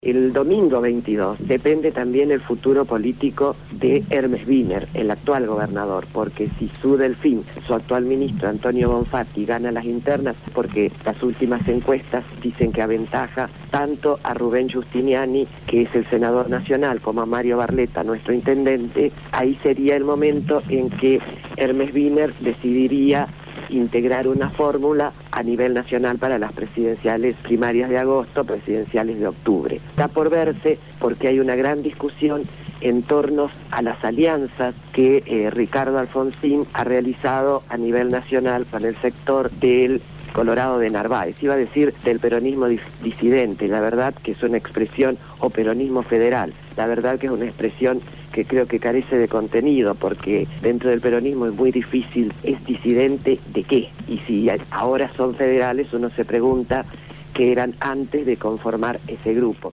El domingo 22 depende también el futuro político de Hermes Wiener, el actual gobernador, porque si su delfín, su actual ministro Antonio Bonfatti, gana las internas, porque las últimas encuestas dicen que aventaja tanto a Rubén Giustiniani, que es el senador nacional, como a Mario Barletta, nuestro intendente, ahí sería el momento en que Hermes Wiener decidiría integrar una fórmula a nivel nacional para las presidenciales primarias de agosto, presidenciales de octubre. Está por verse porque hay una gran discusión en torno a las alianzas que Ricardo Alfonsín ha realizado a nivel nacional con el sector del Colorado de Narváez, iba a decir del peronismo disidente, la verdad que es una expresión, o peronismo federal, la verdad que es una expresión que creo que carece de contenido, porque dentro del peronismo es muy difícil, ¿es disidente de qué? Y si ahora son federales, uno se pregunta qué eran antes de conformar ese grupo.